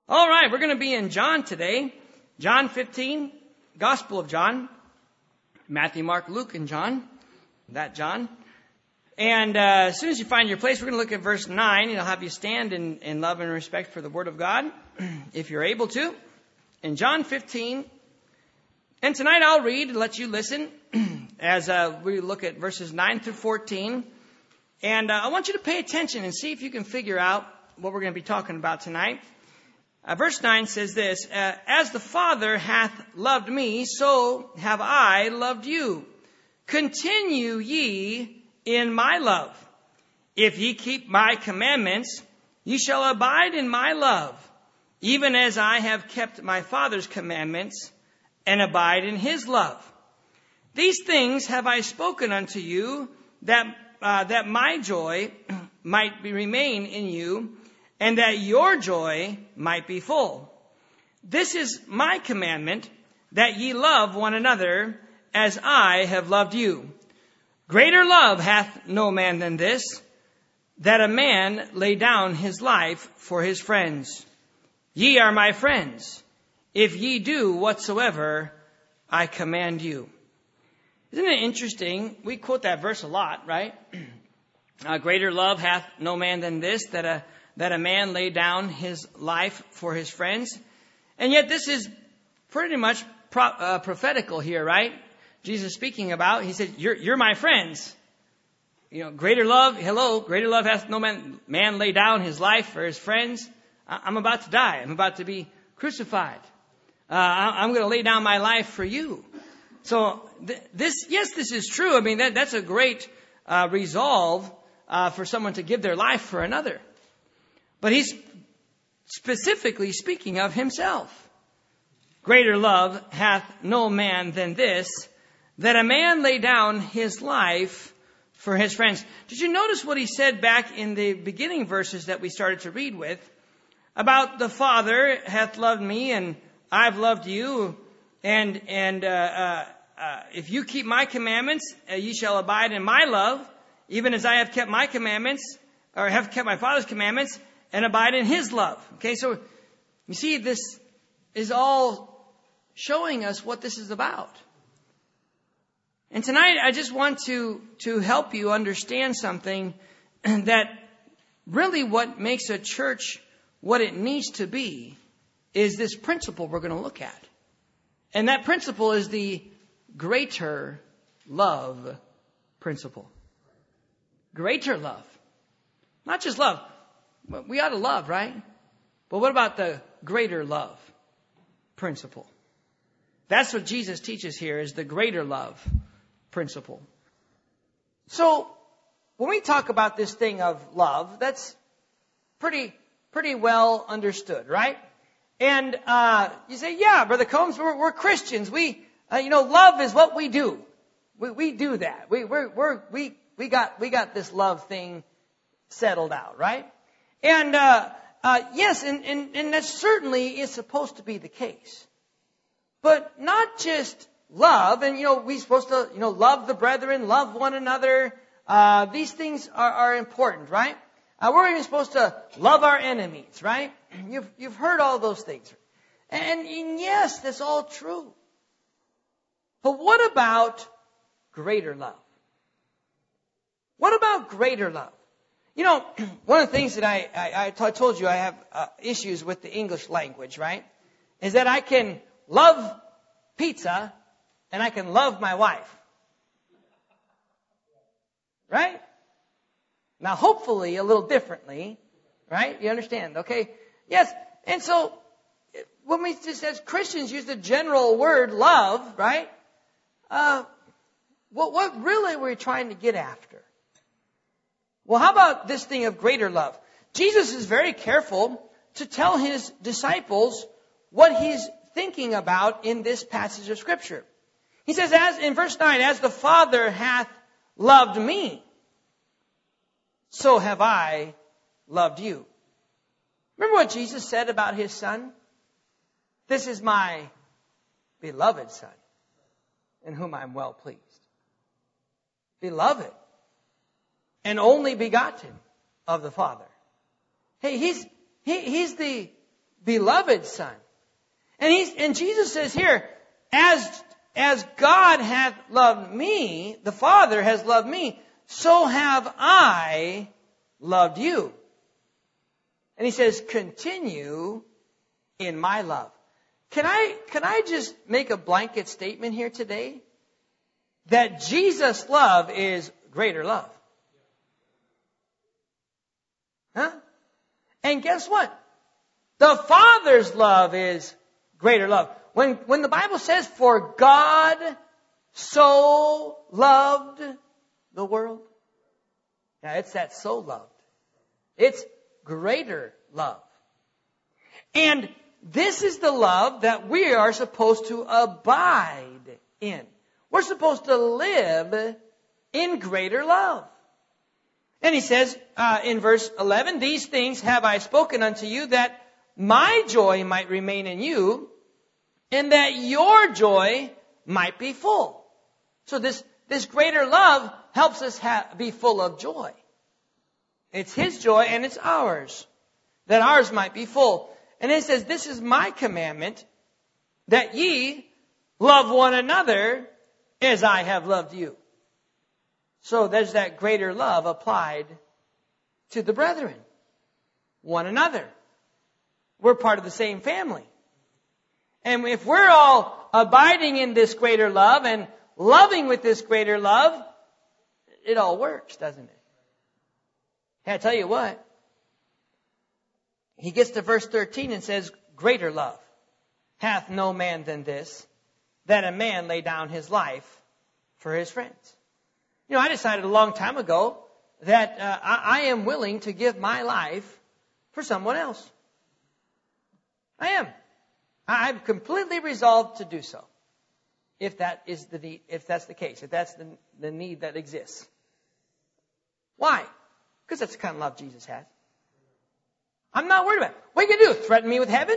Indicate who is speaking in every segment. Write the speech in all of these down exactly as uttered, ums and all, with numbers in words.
Speaker 1: All right, we're going to be in John today. John fifteen, Gospel of John. Matthew, Mark, Luke, and John. That John. And uh, as soon as you find your place, we're going to look at verse nine. And I'll have you stand in, in love and respect for the Word of God, if you're able to. In John fifteen. And tonight I'll read and let you listen as uh, we look at verses nine through fourteen. And uh, I want you to pay attention and see if you can figure out what we're going to be talking about tonight. Uh, verse nine says this, uh, As the Father hath loved me, so have I loved you. Continue ye in my love. If ye keep my commandments, ye shall abide in my love, even as I have kept my Father's commandments, and abide in his love. These things have I spoken unto you, that uh, that my joy might be, remain in you, and that your joy might be full. This is my commandment, that ye love one another as I have loved you. Greater love hath no man than this, that a man lay down his life for his friends. Ye are my friends, if ye do whatsoever I command you. Isn't it interesting? We quote that verse a lot, right? Uh, Greater love hath no man than this, that a that a man lay down his life for his friends. And yet this is pretty much pro, uh, prophetical here, right? Jesus speaking about, he said, you're, you're my friends. You know, greater love, hello, greater love hath no man, man lay down his life for his friends. I, I'm about to die. I'm about to be crucified. Uh, I, I'm going to lay down my life for you. So th- this, yes, this is true. I mean, that, that's a great uh, resolve uh, for someone to give their life for another. But he's specifically speaking of himself. Greater love hath no man than this, that a man lay down his life for his friends. Did you notice what he said back in the beginning verses that we started to read with? About the Father hath loved me and I've loved you. And and uh, uh, uh, if you keep my commandments, uh, ye shall abide in my love, even as I have kept my commandments, or have kept my Father's commandments, and abide in his love. Okay, so you see, this is all showing us what this is about. And tonight, I just want to, to help you understand something, that really what makes a church what it needs to be is this principle we're going to look at. And that principle is the greater love principle. Greater love. Not just love. We ought to love, right? But what about the greater love principle? That's what Jesus teaches here, is the greater love principle. So when we talk about this thing of love, that's pretty pretty well understood, right? And uh, you say, yeah, Brother Combs, we're, we're Christians. We, uh, you know, love is what we do. We we do that. We we're, we're we we got we got this love thing settled out, right? And, uh, uh, yes, and, and, and that certainly is supposed to be the case. But not just love, and, you know, we're supposed to, you know, love the brethren, love one another. Uh, these things are, are important, right? Uh, we're even supposed to love our enemies, right? You've, you've heard all those things. And, and yes, that's all true. But what about greater love? What about greater love? You know, one of the things that I, I, I t- told you I have uh, issues with the English language, right? Is that I can love pizza and I can love my wife. Right? Now, hopefully a little differently, right? You understand, okay? Yes, and so when we just as Christians use the general word love, right? Uh, what, what really are we trying to get after? Well, how about this thing of greater love? Jesus is very careful to tell his disciples what he's thinking about in this passage of Scripture. He says, as in verse nine, as the Father hath loved me, so have I loved you. Remember what Jesus said about his Son? This is my beloved Son, in whom I am well pleased. Beloved. And only begotten of the Father. Hey, he's he, he's the beloved Son. And he's, and Jesus says here, as, as God hath loved me, the Father has loved me, so have I loved you. And he says, continue in my love. Can I, can I just make a blanket statement here today? That Jesus' love is greater love. Huh? And guess what? The Father's love is greater love. When, when the Bible says, for God so loved the world. Now, it's that so loved. It's greater love. And this is the love that we are supposed to abide in. We're supposed to live in greater love. And he says uh, in verse eleven, these things have I spoken unto you, that my joy might remain in you, and that your joy might be full. So this, this greater love helps us ha- be full of joy. It's His joy and it's ours, that ours might be full. And it says, this is my commandment, that ye love one another as I have loved you. So there's that greater love applied to the brethren, one another. We're part of the same family. And if we're all abiding in this greater love and loving with this greater love, it all works, doesn't it? Hey, I tell you what. He gets to verse thirteen and says, greater love hath no man than this, that a man lay down his life for his friends. You know, I decided a long time ago that uh, I, I am willing to give my life for someone else. I am. I've completely resolved to do so. If that is the need, if that's the case, if that's the, the need that exists. Why? Because that's the kind of love Jesus has. I'm not worried about it. What are you going to do? Threaten me with heaven?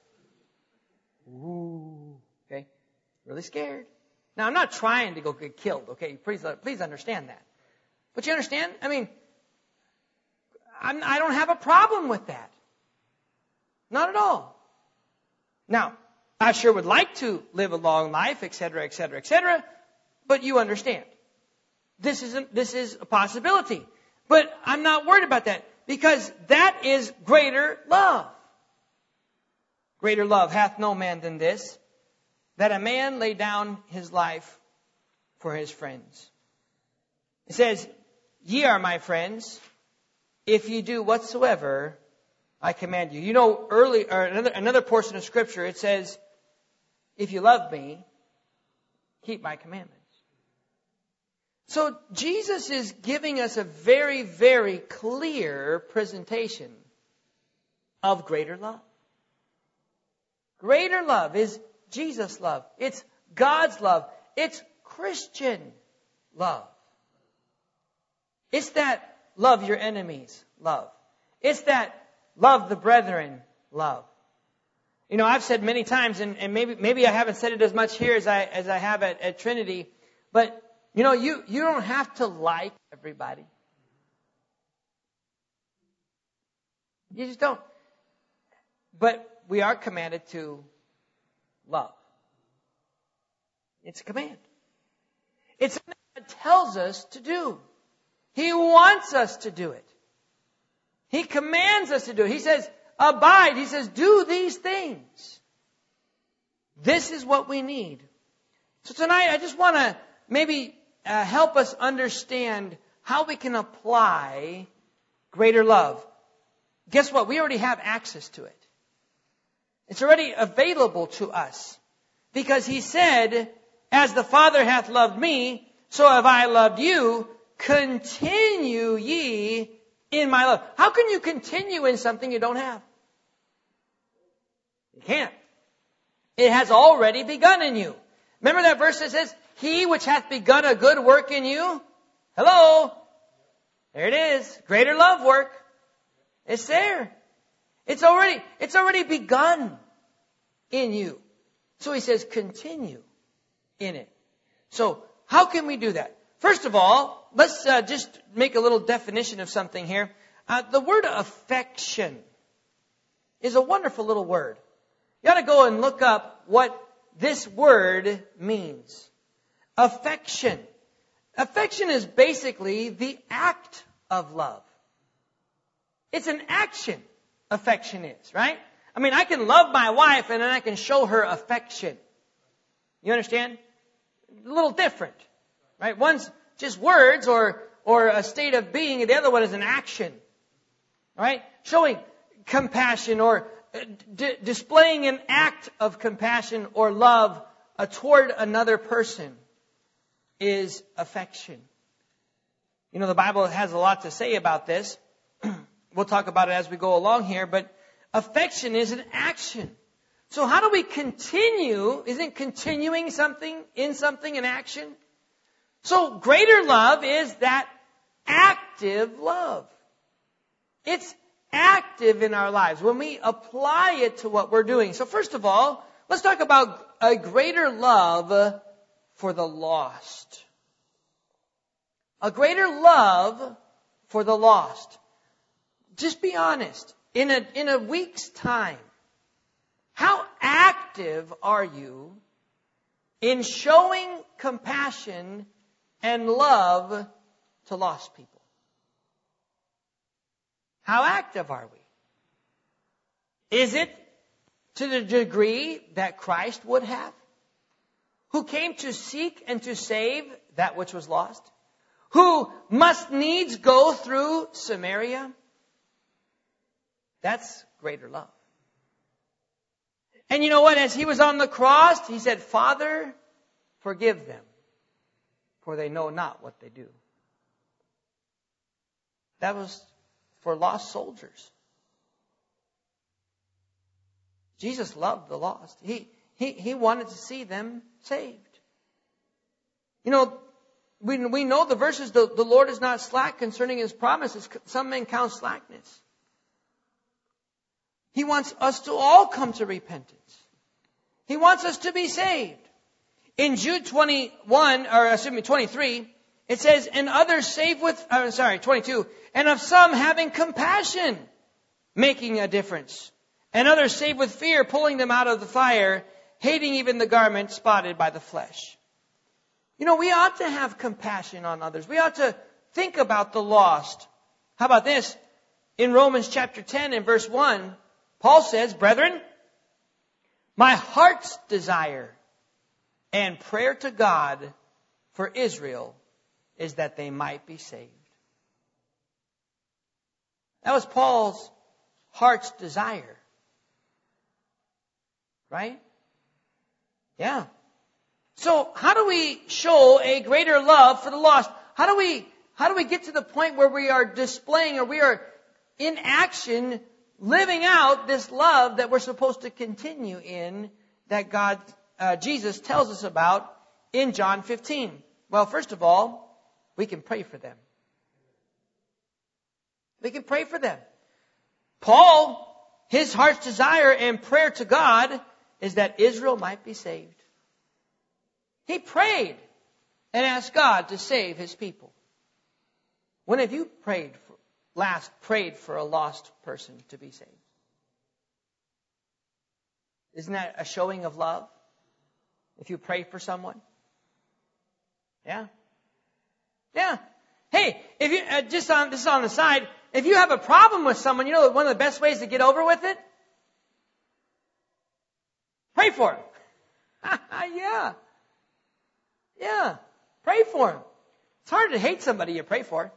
Speaker 1: Ooh. Okay. Really scared. Now, I'm not trying to go get killed. Okay. Please, please understand that. But you understand? I mean, I'm, I don't have a problem with that. Not at all. Now, I sure would like to live a long life, et cetera, et cetera, et cetera. But you understand. This isn't, this is a possibility. But I'm not worried about that. Because that is greater love. Greater love hath no man than this, that a man lay down his life for his friends. It says, ye are my friends, if ye do whatsoever I command you. You know, early, or another, another portion of Scripture, it says, if you love me, keep my commandments. So Jesus is giving us a very, very clear presentation of greater love. Greater love is Jesus' love. It's God's love. It's Christian love. It's that love your enemies love. It's that love the brethren love. You know, I've said many times, and, and maybe maybe I haven't said it as much here as I as I have at, at Trinity, but you know, you, you don't have to like everybody. You just don't. But we are commanded to love. It's a command. It's something God tells us to do. He wants us to do it. He commands us to do it. He says, abide. He says, do these things. This is what we need. So tonight, I just want to maybe Uh, help us understand how we can apply greater love. Guess what? We already have access to it. It's already available to us. Because He said, as the Father hath loved me, so have I loved you. Continue ye in my love. How can you continue in something you don't have? You can't. It has already begun in you. Remember that verse that says, he which hath begun a good work in you. Hello. There it is. Greater love work. It's there. It's already, it's already begun in you. So he says, continue in it. So how can we do that? First of all, let's uh, just make a little definition of something here. Uh, the word affection
Speaker 2: is a wonderful little word. You ought to go and look up what this word means. Affection. Affection is basically the act of love. It's an action, affection is, right? I mean, I can love my wife and then I can show her affection. You understand? A little different, right? One's just words or or a state of being, and the other one is an action, right? Showing compassion or d- displaying an act of compassion or love uh, toward another person is affection. You know, the Bible has a lot to say about this. We'll talk about it as we go along here, but affection is an action. So how do we continue? Isn't continuing something in something an action? So greater love is that active love. It's active in our lives when we apply it to what we're doing. So first of all, let's talk about a greater love for the lost. A greater love for the lost. Just be honest. In a, in a week's time, how active are you in showing compassion and love to lost people? How active are we? Is it to the degree that Christ would have? Who came to seek and to save that which was lost? Who must needs go through Samaria? That's greater love. And you know what? As he was on the cross, he said, Father, forgive them, for they know not what they do. That was for lost soldiers. Jesus loved the lost. He, he, he wanted to see them saved. You know, we, we know the verses, the, the Lord is not slack concerning His promises. Some men count slackness. He wants us to all come to repentance. He wants us to be saved. In Jude twenty-one, or excuse me, twenty-three, it says, and others save with, uh, sorry, twenty-two, and of some having compassion, making a difference. And others save with fear, pulling them out of the fire, hating even the garment spotted by the flesh. You know, we ought to have compassion on others. We ought to think about the lost. How about this? In Romans chapter ten and verse one, Paul says, brethren, my heart's desire and prayer to God for Israel is that they might be saved. That was Paul's heart's desire. Right? Yeah. So how do we show a greater love for the lost? How do we, how do we get to the point where we are displaying or we are in action living out this love that we're supposed to continue in, that God, uh, Jesus tells us about in John fifteen. Well, first of all, we can pray for them. We can pray for them. Paul, his heart's desire and prayer to God is that Israel might be saved. He prayed and asked God to save His people. When have you prayed for, last prayed for a lost person to be saved? Isn't that a showing of love? If you pray for someone? Yeah. Yeah. Hey, if you, uh, just on, this is on the side, if you have a problem with someone, you know one of the best ways to get over with it? Pray for him. Yeah. Yeah. Pray for him. It's hard to hate somebody you pray for.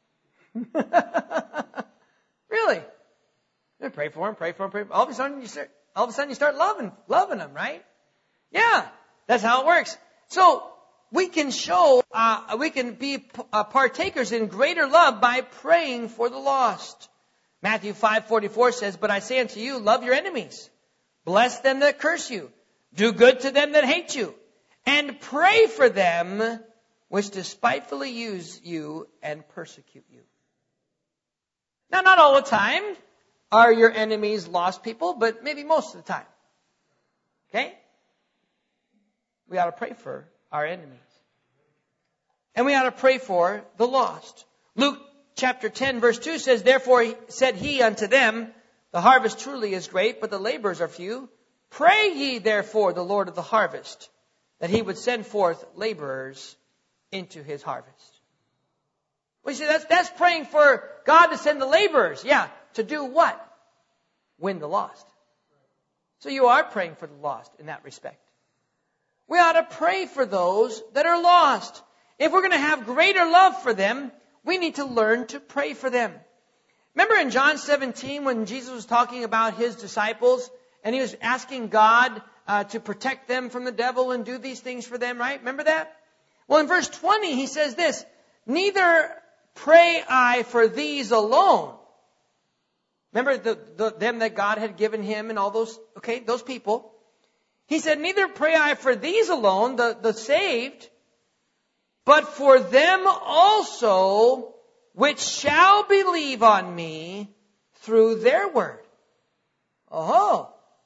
Speaker 2: Really. You pray for him, pray for him, pray for him. All of a sudden you start, all of a sudden you start loving, loving him, right? Yeah. That's how it works. So, we can show, uh, we can be p- uh, partakers in greater love by praying for the lost. Matthew five forty-four says, but I say unto you, love your enemies. Bless them that curse you. Do good to them that hate you. And pray for them which despitefully use you and persecute you. Now, not all the time are your enemies lost people, but maybe most of the time. Okay? We ought to pray for our enemies. And we ought to pray for the lost. Luke chapter ten verse two says, therefore said he unto them, The harvest truly is great, but the laborers are few. Pray ye therefore the Lord of the harvest, that he would send forth laborers into his harvest. We see that's, that's praying for God to send the laborers. Yeah, to do what? Win the lost. So you are praying for the lost in that respect. We ought to pray for those that are lost. If we're going to have greater love for them, we need to learn to pray for them. Remember in John seventeen when Jesus was talking about his disciples and he was asking God uh, to protect them from the devil and do these things for them, right? Remember that? Well, in verse twenty he says this, neither pray I for these alone. Remember the, the, them that God had given him and all those, okay, those people. He said, neither pray I for these alone, the, the saved, but for them also which shall believe on me through their word. Oh.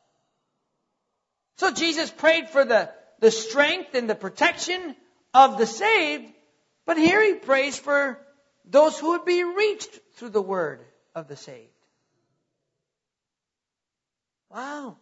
Speaker 2: So Jesus prayed for the, the strength and the protection of the saved, but here he prays for those who would be reached through the word of the saved. Wow.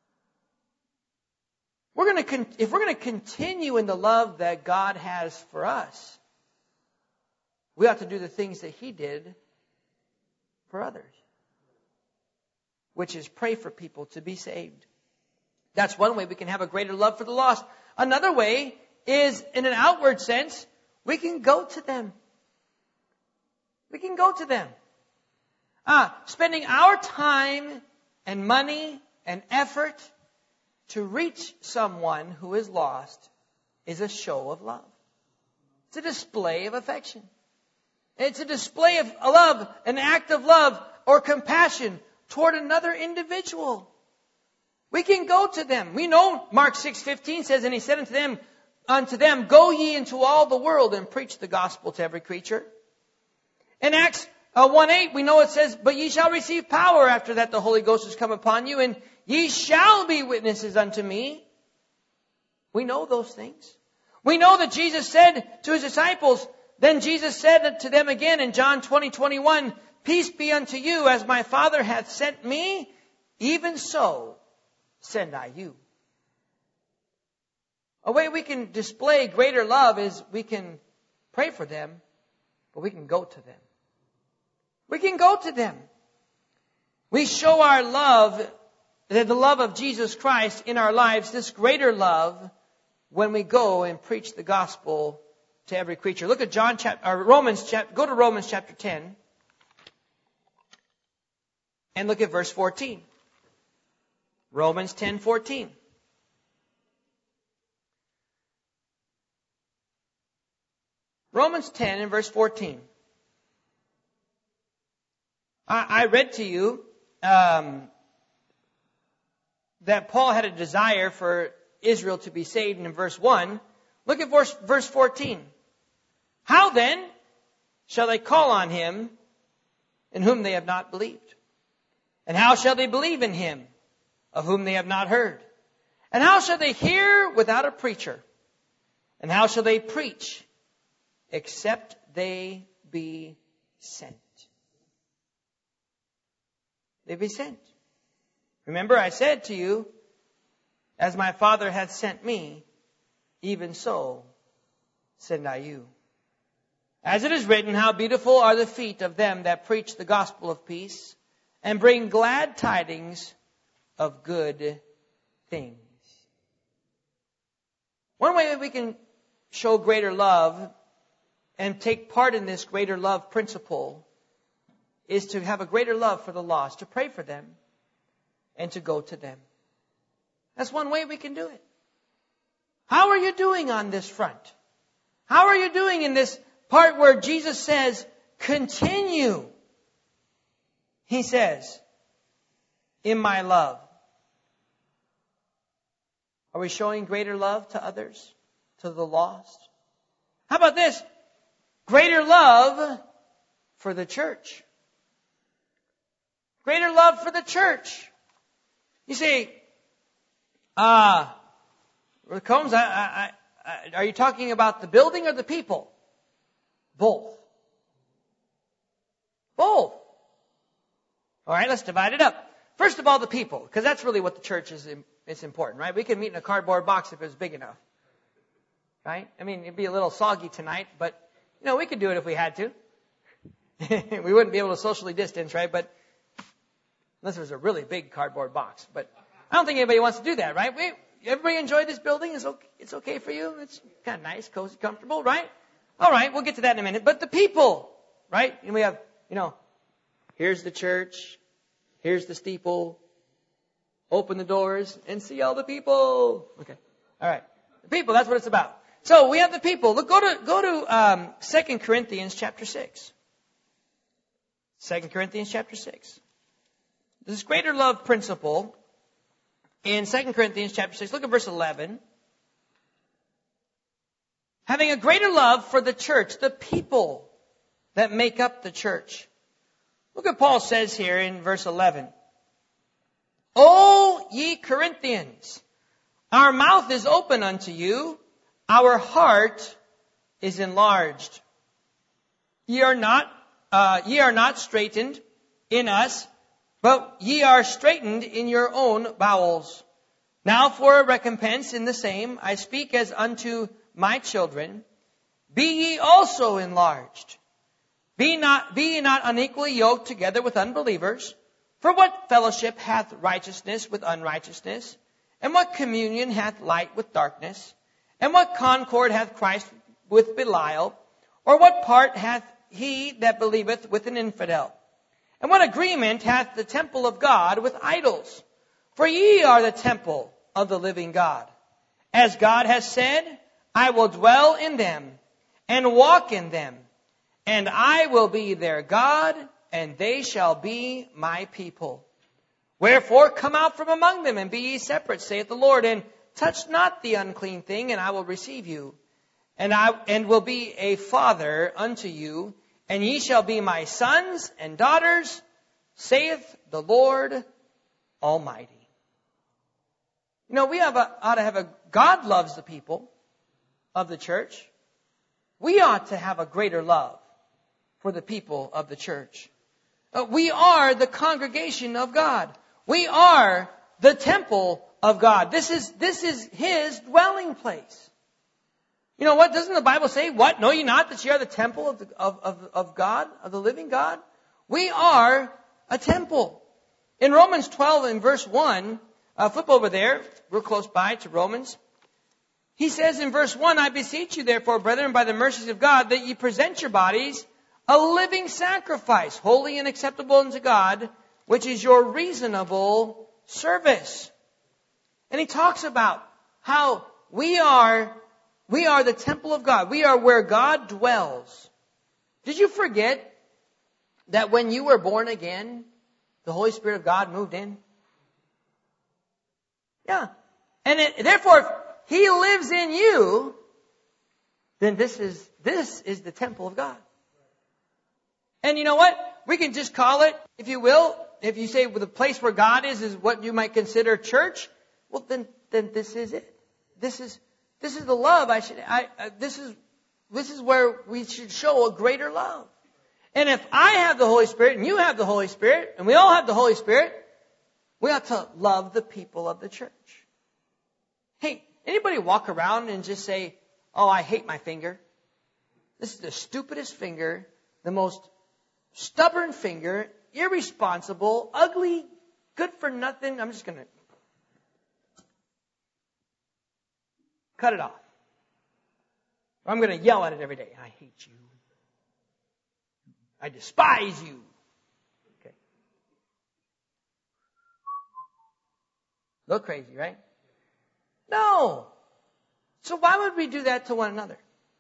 Speaker 2: We're going to, if we're going to continue in the love that God has for us, we ought to do the things that he did for others, which is pray for people to be saved. That's one way we can have a greater love for the lost. Another way is, in an outward sense, we can go to them. We can go to them. Ah, spending our time and money and effort to reach someone who is lost is a show of love. It's a display of affection. It's a display of love, an act of love or compassion toward another individual. We can go to them. We know Mark six fifteen says, and he said unto them, unto them, go ye into all the world and preach the gospel to every creature. In Acts uh, one eight, we know it says, but ye shall receive power after that the Holy Ghost has come upon you, and ye shall be witnesses unto me. We know those things. We know that Jesus said to his disciples, then Jesus said to them again in John twenty twenty-one, peace be unto you, as my Father hath sent me, even so send I you. A way we can display greater love is we can pray for them, but we can go to them. We can go to them. We show our love, the love of Jesus Christ in our lives, this greater love, when we go and preach the gospel to every creature. Look at John chapter, or Romans chapter, go to Romans chapter ten, and look at verse fourteen. Romans ten fourteen. Romans ten and verse fourteen. I, I read to you um, that Paul had a desire for Israel to be saved in verse one. Look at verse, verse fourteen. How then shall they call on him in whom they have not believed? And how shall they believe in him of whom they have not heard? And how shall they hear without a preacher? And how shall they preach except they be sent? They be sent. Remember, I said to you, as my Father hath sent me, even so send I you. As it is written, how beautiful are the feet of them that preach the gospel of peace, and bring glad tidings of good things. One way that we can show greater love and take part in this greater love principle is to have a greater love for the lost, to pray for them, and to go to them. That's one way we can do it. How are you doing on this front? How are you doing in this part where Jesus says, continue? He says, in my love. Are we showing greater love to others, to the lost? How about this? Greater love for the church. Greater love for the church. You say, ah, uh, Combs, I, I, I, are you talking about the building or the people? Both. Both. All right, let's divide it up. First of all, the people, because that's really what the church is. It's important, right? We can meet in a cardboard box if it was big enough, right? I mean, it'd be a little soggy tonight, but you know, we could do it if we had to. We wouldn't be able to socially distance, right? But unless it was a really big cardboard box. But I don't think anybody wants to do that, right? We, everybody enjoy this building? It's okay, it's okay for you? It's kind of nice, cozy, comfortable, right? All right, we'll get to that in a minute. But the people, right? And we have, you know, here's the church. Here's the steeple. Open the doors and see all the people. Okay. All right. The people, that's what it's about. So we have the people. Look, go to, go to, um, Second Corinthians chapter six. Second Corinthians chapter six. This greater love principle in Second Corinthians chapter six. Look at verse eleven. Having a greater love for the church, the people that make up the church. Look what Paul says here in verse eleven. O ye Corinthians, our mouth is open unto you, our heart is enlarged. Ye are not, uh, ye are not straitened in us, but ye are straitened in your own bowels. Now for a recompense in the same, I speak as unto my children, be ye also enlarged. Be not, be ye not unequally yoked together with unbelievers. For what fellowship hath righteousness with unrighteousness? And what communion hath light with darkness? And what concord hath Christ with Belial? Or what part hath he that believeth with an infidel? And what agreement hath the temple of God with idols? For ye are the temple of the living God. As God has said, I will dwell in them and walk in them, and I will be their God, and they shall be my people. Wherefore come out from among them, and be ye separate, saith the Lord, and touch not the unclean thing, and I will receive you. And I and will be a father unto you, and ye shall be my sons and daughters, saith the Lord Almighty. You know, we have a, ought to have a, God loves the people of the church. We ought to have a greater love for the people of the church. Uh, we are the congregation of God. We are the temple of God. This is, this is His dwelling place. You know what? Doesn't the Bible say, what? Know ye not that ye are the temple of, the, of, of, of God, of the living God? We are a temple. In Romans twelve and verse one, uh, flip over there, real close by to Romans. He says in verse one, I beseech you therefore, brethren, by the mercies of God, that ye present your bodies a living sacrifice, holy and acceptable unto God, which is your reasonable service. And he talks about how we are, we are the temple of God. We are where God dwells. Did you forget that when you were born again, the Holy Spirit of God moved in? Yeah. And it, therefore, if He lives in you, then this is, this is the temple of God. And you know what? We can just call it, if you will, if you say well, the place where God is is what you might consider church, well then, then this is it. This is, this is the love I should, I, uh, this is, this is where we should show a greater love. And if I have the Holy Spirit and you have the Holy Spirit and we all have the Holy Spirit, we ought to love the people of the church. Hey, anybody walk around and just say, oh, I hate my finger. This is the stupidest finger, the most stubborn finger, irresponsible, ugly, good for nothing. I'm just going to cut it off. I'm going to yell at it every day. I hate you. I despise you. Okay. Look crazy, right? No. So why would we do that to one another?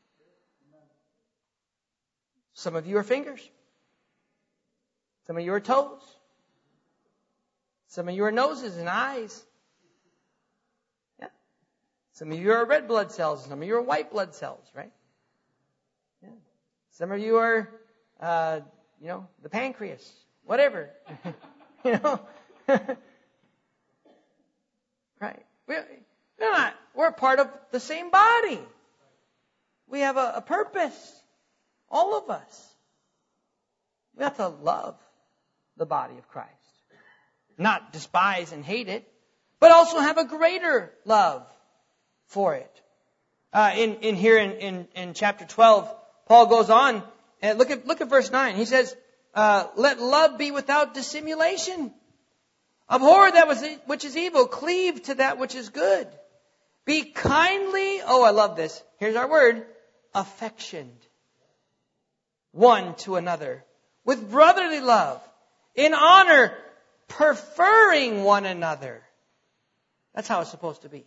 Speaker 2: Some of you are fingers. Some of you are toes. Some of you are noses and eyes. Yeah. Some of you are red blood cells. Some of you are white blood cells, right? Yeah. Some of you are, uh, you know, the pancreas. Whatever. you know? right. We're, we're not, we're part of the same body. We have a, a purpose. All of us. We have to love the body of Christ. not despise and hate it, but also have a greater love for it. Uh, in, in here in, in, in chapter twelve, Paul goes on, and look at, look at verse nine. He says, uh, let love be without dissimulation. Abhor that was, which is evil. Cleave to that which is good. Be kindly, oh, I love this. Here's our word, affectioned one to another with brotherly love, in honor, preferring one another. That's how it's supposed to be.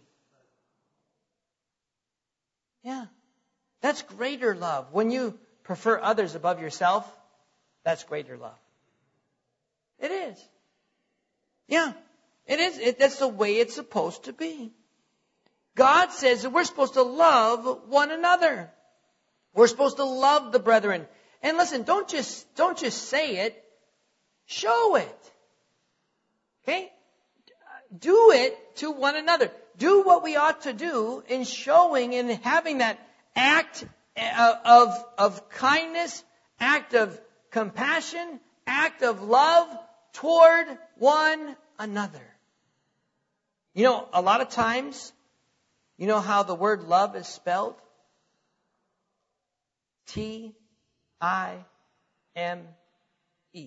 Speaker 2: Yeah. That's greater love. When you prefer others above yourself, that's greater love. It is. Yeah. It is. It, that's the way it's supposed to be. God says that we're supposed to love one another. We're supposed to love the brethren. And listen, don't just, don't just say it. Show it. Okay? Do it to one another. Do what we ought to do in showing and having that act of, of kindness, act of compassion, act of love toward one another. You know, a lot of times, you know how the word love is spelled? T I M E.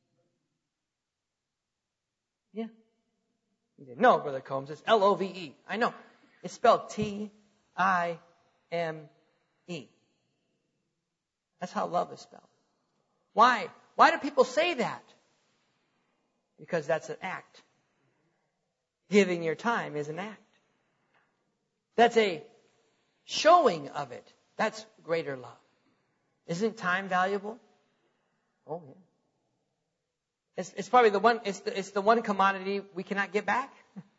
Speaker 2: Yeah. No, Brother Combs, it's L O V E. I know. It's spelled T I M E. That's how love is spelled. Why? Why do people say that? Because that's an act. Giving your time is an act. That's a showing of it. That's greater love. Isn't time valuable? Oh, yeah. It's, it's probably the one, it's the, it's the one commodity we cannot get back.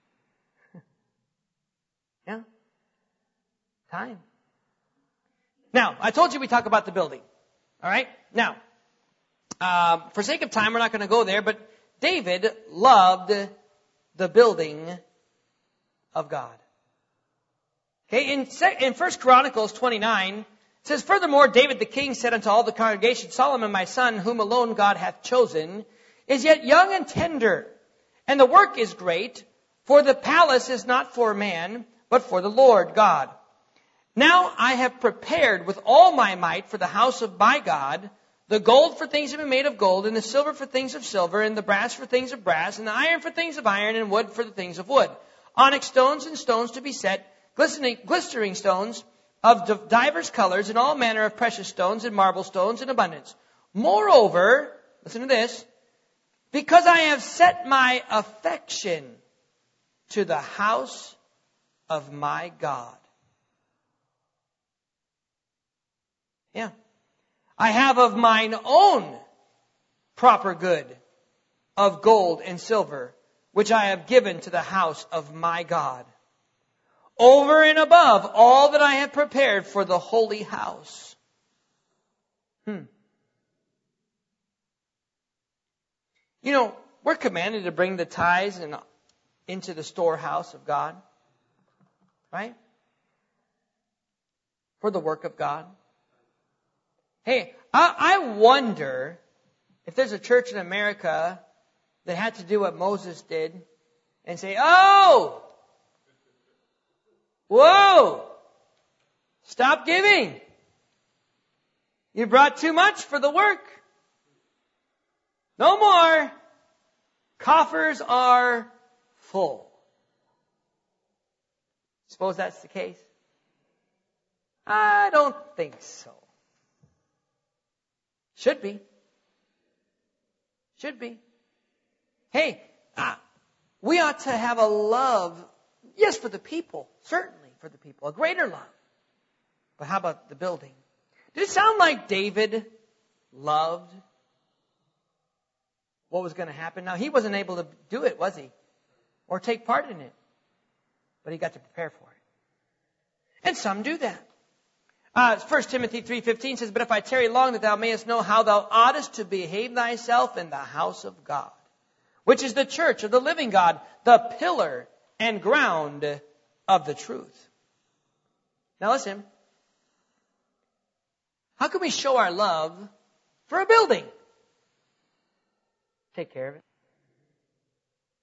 Speaker 2: Yeah. Time. Now, I told you we talk about the building. All right? Now, um, for sake of time, we're not going to go there, but David loved the building of God. Okay, in, in First Chronicles twenty-nine, it says, furthermore, David the king said unto all the congregation, Solomon my son, whom alone God hath chosen, is yet young and tender, and the work is great, for the palace is not for man, but for the Lord God. Now I have prepared with all my might for the house of my God, the gold for things to be made of gold, and the silver for things of silver, and the brass for things of brass, and the iron for things of iron, and wood for the things of wood. Onyx stones and stones to be set, glistening, glistering stones of divers colors, and all manner of precious stones, and marble stones in abundance. Moreover, listen to this, because I have set my affection to the house of my God. Yeah. I have of mine own proper good of gold and silver, which I have given to the house of my God, over and above all that I have prepared for the holy house. Hmm. You know, we're commanded to bring the tithes and into the storehouse of God, right? For the work of God. Hey, I, I wonder if there's a church in America that had to do what Moses did and say, oh, whoa, stop giving. You brought too much for the work. No more. Coffers are full. Suppose that's the case? I don't think so. Should be. Should be. Hey, uh, we ought to have a love, yes, for the people, certainly for the people, a greater love. But how about the building? Did it sound like David loved what was going to happen? Now, he wasn't able to do it, was he? Or take part in it. But he got to prepare for it. And some do that. Uh, First Timothy three fifteen says, but if I tarry long, that thou mayest know how thou oughtest to behave thyself in the house of God, which is the church of the living God, the pillar and ground of the truth. Now listen, how can we show our love for a building? Take care of it.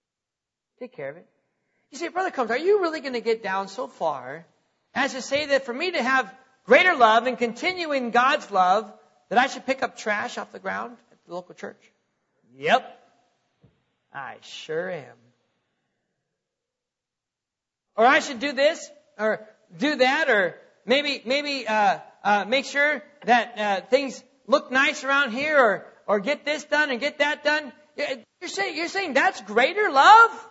Speaker 2: Take care of it. You say, Brother Combs, are you really going to get down so far as to say that for me to have greater love and continue in God's love, that I should pick up trash off the ground at the local church? Yep. I sure am. Or I should do this, or do that, or maybe maybe uh, uh, make sure that uh, things look nice around here, or or get this done and get that done. You're saying you're saying that's greater love?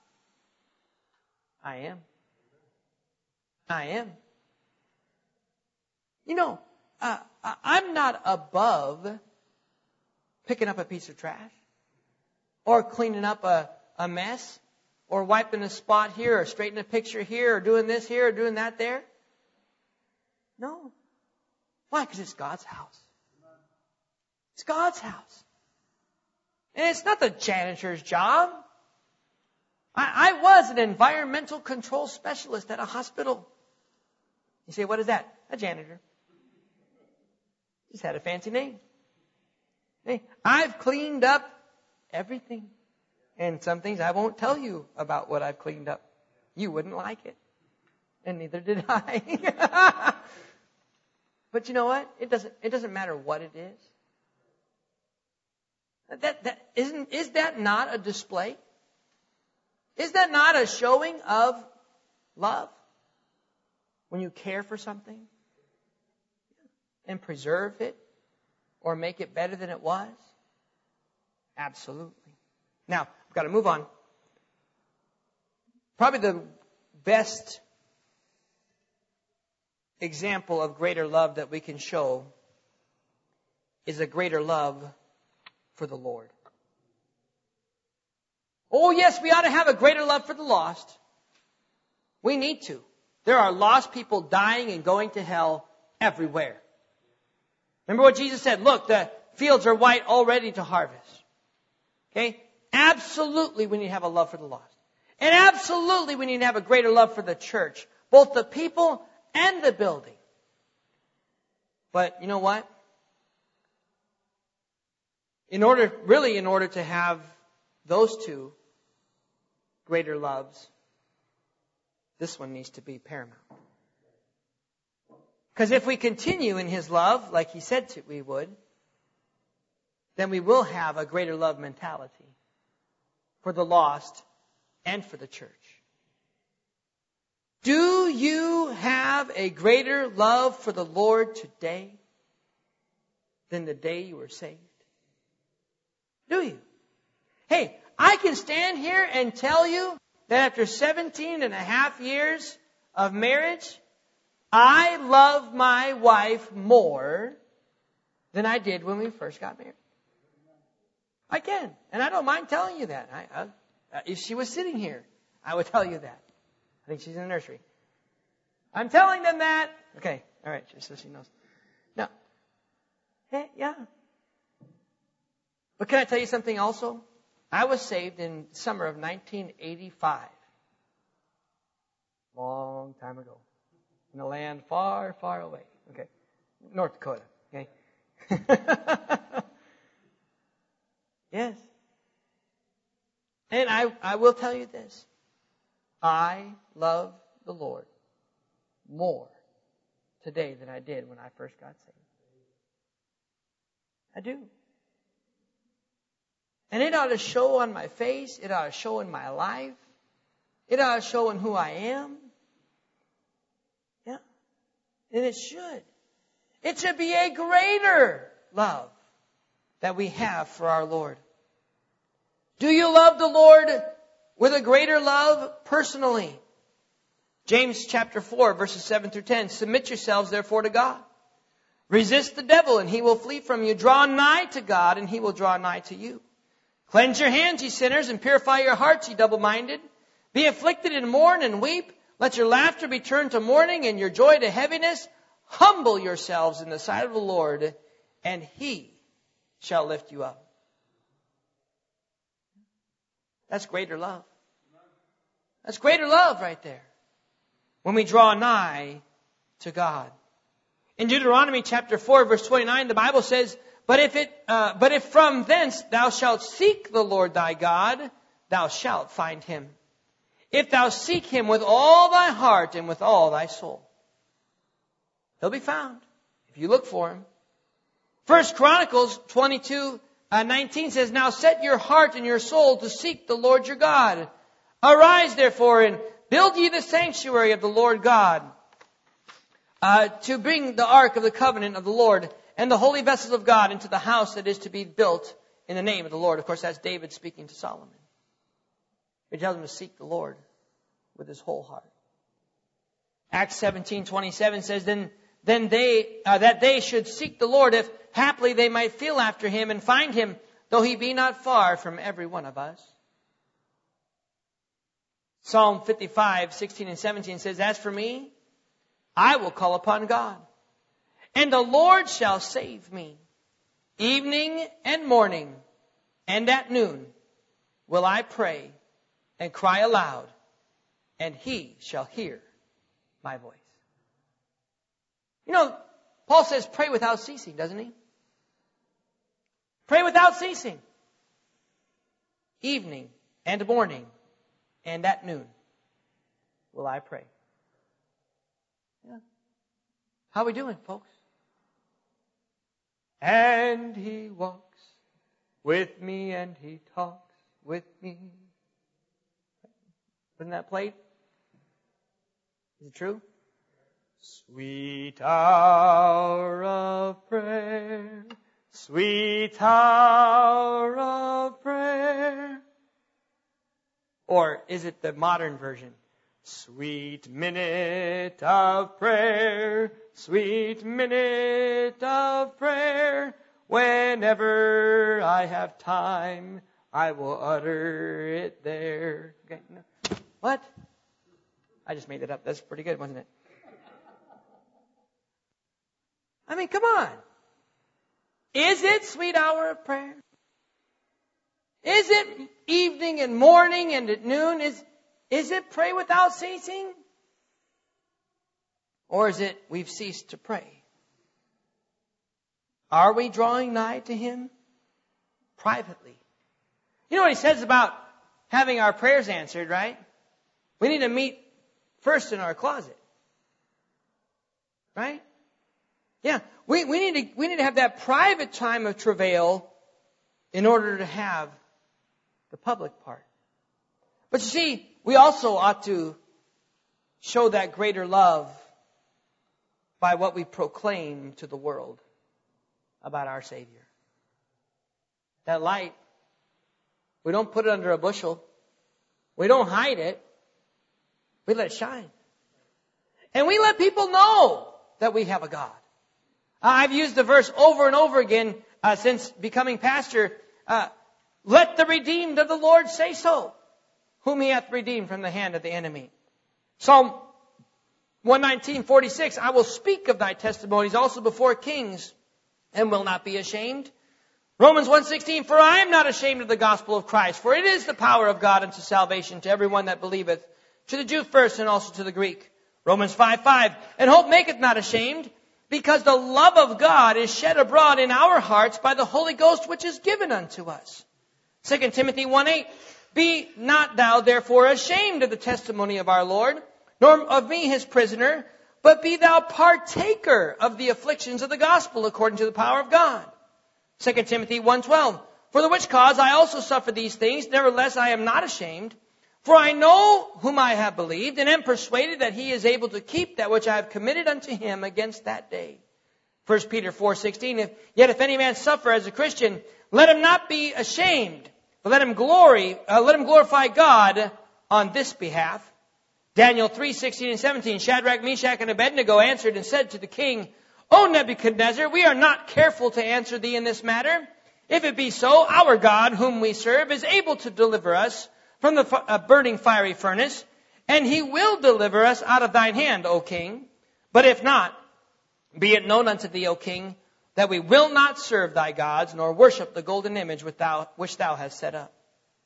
Speaker 2: I am. I am. You know, uh, I'm not above picking up a piece of trash, or cleaning up a, a mess, or wiping a spot here, or straightening a picture here, or doing this here, or doing that there. No. Why? Because it's God's house. It's God's house. And it's not the janitor's job. I, I was an environmental control specialist at a hospital. You say, what is that? A janitor. Just had a fancy name. Hey, I've cleaned up everything. And some things I won't tell you about what I've cleaned up. You wouldn't like it. And neither did I. But you know what? It doesn't, it doesn't matter what it is. That, that, isn't, is that not a display? Is that not a showing of love? When you care for something and preserve it or make it better than it was? Absolutely. Now, I've got to move on. Probably the best example of greater love that we can show is a greater love for the Lord. Oh, yes, we ought to have a greater love for the lost. We need to. There are lost people dying and going to hell everywhere. Remember what Jesus said? Look, the fields are white, all ready to harvest. Okay? Absolutely we need to have a love for the lost. And absolutely we need to have a greater love for the church. Both the people and the building. But you know what? In order, really in order to have those two greater loves, this one needs to be paramount. Because if we continue in His love, like He said to, we would, then we will have a greater love mentality for the lost and for the church. Do you have a greater love for the Lord today than the day you were saved? Do you? Hey, I can stand here and tell you that after seventeen and a half years of marriage, I love my wife more than I did when we first got married. I can. And I don't mind telling you that. I, I, if she was sitting here, I would tell you that. I think she's in the nursery. I'm telling them that. Okay. All right. Just so she knows. Now, hey, yeah. But can I tell you something also? I was saved in summer of nineteen eighty-five. Long time ago. In a land far, far away. Okay. North Dakota. Okay. Yes. And I, I will tell you this. I love the Lord more today than I did when I first got saved. I do. And it ought to show on my face. It ought to show in my life. It ought to show in who I am. Yeah. And it should. It should be a greater love that we have for our Lord. Do you love the Lord with a greater love personally? James chapter four, verses seven through ten. Submit yourselves therefore to God. Resist the devil and he will flee from you. Draw nigh to God and he will draw nigh to you. Cleanse your hands, ye sinners, and purify your hearts, ye double-minded. Be afflicted and mourn and weep. Let your laughter be turned to mourning and your joy to heaviness. Humble yourselves in the sight of the Lord, and He shall lift you up. That's greater love. That's greater love right there. When we draw nigh to God. In Deuteronomy chapter four, verse twenty-nine, the Bible says, But if it, uh, but if from thence thou shalt seek the Lord thy God, thou shalt find him. If thou seek him with all thy heart and with all thy soul. He'll be found if you look for him. First Chronicles twenty-two nineteen says, Now set your heart and your soul to seek the Lord your God. Arise therefore and build ye the sanctuary of the Lord God, uh, to bring the ark of the covenant of the Lord and the holy vessels of God into the house that is to be built in the name of the Lord. Of course, that's David speaking to Solomon. He tells him to seek the Lord with his whole heart. Acts seventeen twenty-seven says, Then, then they, uh, that they should seek the Lord, if haply they might feel after him and find him, though he be not far from every one of us. Psalm fifty-five sixteen and seventeen says, As for me, I will call upon God, and the Lord shall save me. Evening and morning, and at noon, will I pray and cry aloud, and he shall hear my voice. You know, Paul says pray without ceasing, doesn't he? Pray without ceasing. Evening and morning, and at noon, will I pray. Yeah. How are we doing, folks? And he walks with me and he talks with me. Wasn't that played? Is it true? Sweet hour of prayer, sweet hour of prayer. Or is it the modern version? Sweet minute of prayer, sweet minute of prayer. Whenever I have time, I will utter it there. Okay. No. What? I just made it up. That's pretty good, wasn't it? I mean, come on. Is it sweet hour of prayer? Is it evening and morning and at noon? Is Is it pray without ceasing? Or is it we've ceased to pray? Are we drawing nigh to him privately? You know what he says about having our prayers answered, right? We need to meet first in our closet. Right? Yeah, we, we need to we need to have that private time of travail in order to have the public part. But you see, we also ought to show that greater love by what we proclaim to the world about our Savior. That light, we don't put it under a bushel. We don't hide it. We let it shine. And we let people know that we have a God. I've used the verse over and over again uh, since becoming pastor. Uh, Let the redeemed of the Lord say so, whom he hath redeemed from the hand of the enemy. Psalm one nineteen, forty-six, I will speak of thy testimonies also before kings, and will not be ashamed. Romans one sixteen, for I am not ashamed of the gospel of Christ, for it is the power of God unto salvation to everyone that believeth, to the Jew first and also to the Greek. Romans five five, and hope maketh not ashamed, because the love of God is shed abroad in our hearts by the Holy Ghost which is given unto us. Second Timothy one eight, be not thou therefore ashamed of the testimony of our Lord, nor of me his prisoner, but be thou partaker of the afflictions of the gospel according to the power of God. Second Timothy one twelve, for the which cause I also suffer these things, nevertheless I am not ashamed, for I know whom I have believed, and am persuaded that he is able to keep that which I have committed unto him against that day. First Peter four sixteen, if, yet if any man suffer as a Christian, let him not be ashamed, but let him glory, uh, let him glorify God on this behalf. Daniel three sixteen and seventeen, Shadrach, Meshach, and Abednego answered and said to the king, O Nebuchadnezzar, we are not careful to answer thee in this matter. If it be so, our God, whom we serve, is able to deliver us from the uh, burning fiery furnace, and he will deliver us out of thine hand, O king. But if not, be it known unto thee, O king, that we will not serve thy gods, nor worship the golden image which thou, which thou hast set up.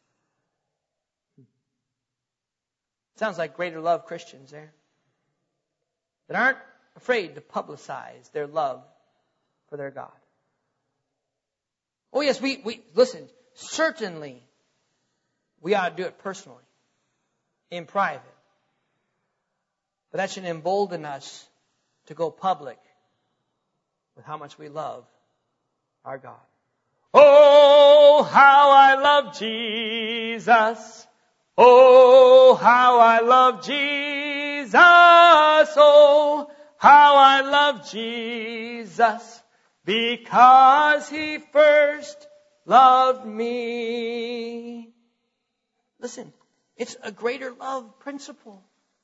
Speaker 2: Sounds like greater love Christians there, that aren't afraid to publicize their love for their God. Oh yes, we, we listen, certainly We ought to do it personally, in private. But that should embolden us to go public with how much we love our God. Oh, how I love Jesus. Oh, how I love Jesus. Oh, how I love Jesus. Because He first loved me. Listen, it's a greater love principle.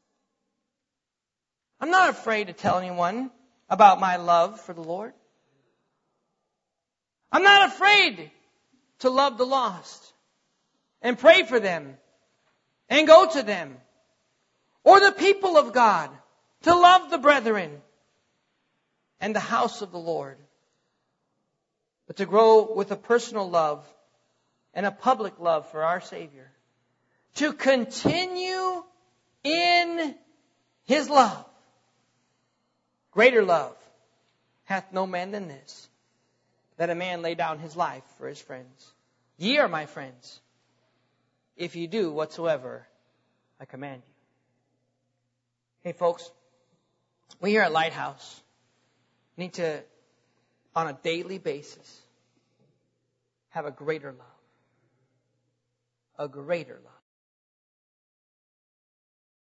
Speaker 2: I'm not afraid to tell anyone about my love for the Lord. I'm not afraid to love the lost and pray for them and go to them, or the people of God, to love the brethren and the house of the Lord. But to grow with a personal love and a public love for our Savior. To continue in His love. Greater love hath no man than this, that a man lay down his life for his friends. Ye are my friends, if ye do whatsoever I command you. Hey folks, we here at Lighthouse need to, on a daily basis, have a greater love. A greater love.